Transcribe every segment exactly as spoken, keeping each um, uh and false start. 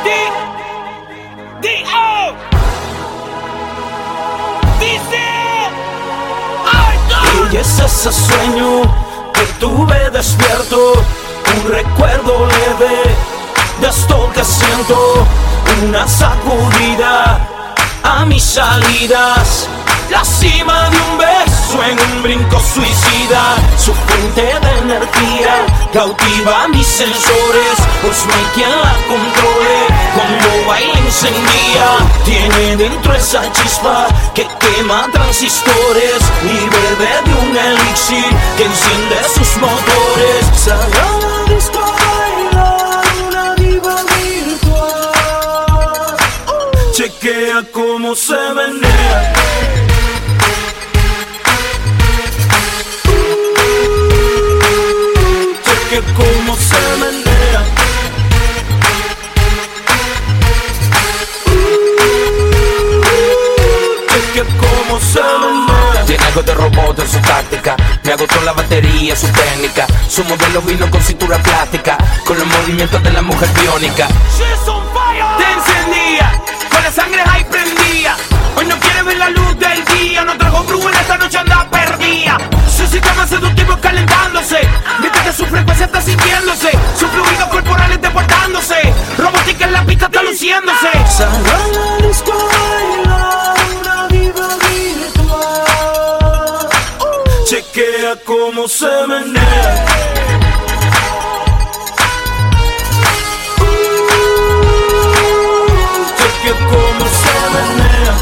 Y es ese sueño que tuve despierto, un recuerdo leve de esto que siento, una sacudida a mis salidas, la cima de un beso en un brinco suicida, su fuente de energía cautiva mis sensores, pues no hay quien la controle, cuando baila incendia, tiene dentro esa chispa que quema transistores y bebe de un elixir que enciende sus motores. Sale a la disco a bailar una diva virtual, chequea cómo se menea. Cómo se menea, es que cómo se menea. Tiene algo de robot en su táctica, me agotó la batería, su técnica. Su modelo vino con cintura plástica, con los movimientos de la mujer biónica. Te encendía, con la sangre ahí prendía. Hoy no quiere ver la luz del día, no trajo brujo en esta noche anda perdida. Su sistema seductivo calentándose, mientras que su frecuencia está sintiéndose, sus fluidos corporales deportándose, robótica en la pista está luciéndose. Sale a la disco a bailar una diva virtual, chequea cómo se menea. Chequea cómo se menea.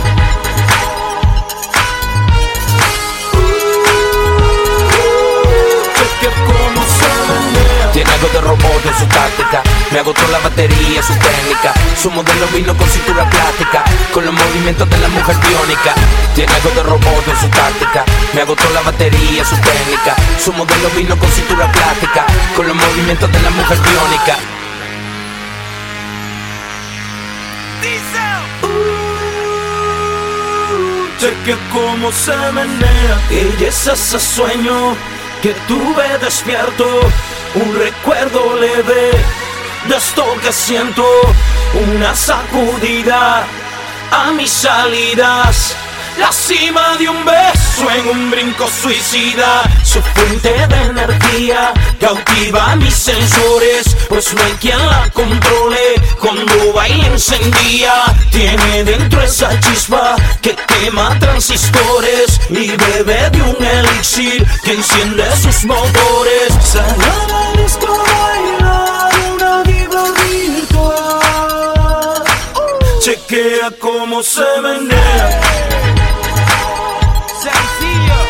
Tiene algo de robot en su táctica, me agotó la batería, su técnica. Su modelo vino con cintura plástica, con los movimientos de la mujer biónica. Tiene algo de robot en su táctica, me agotó la batería, su técnica. Su modelo vino con cintura plástica, con los movimientos de la mujer biónica. Cheque cómo se menea. Y es ese sueño que tuve despierto, un recuerdo leve de esto que siento, una sacudida a mis salidas, la cima de un beso en un brinco suicida, su fuente de energía cautiva mis sensores, pues no hay quien la controle, cuando baila encendía, tiene dentro esa chispa que quema transistores y bebe de un elixir que enciende sus motores. Sale a la disco a bailar una diva virtual, chequea cómo se menea. Sencillo.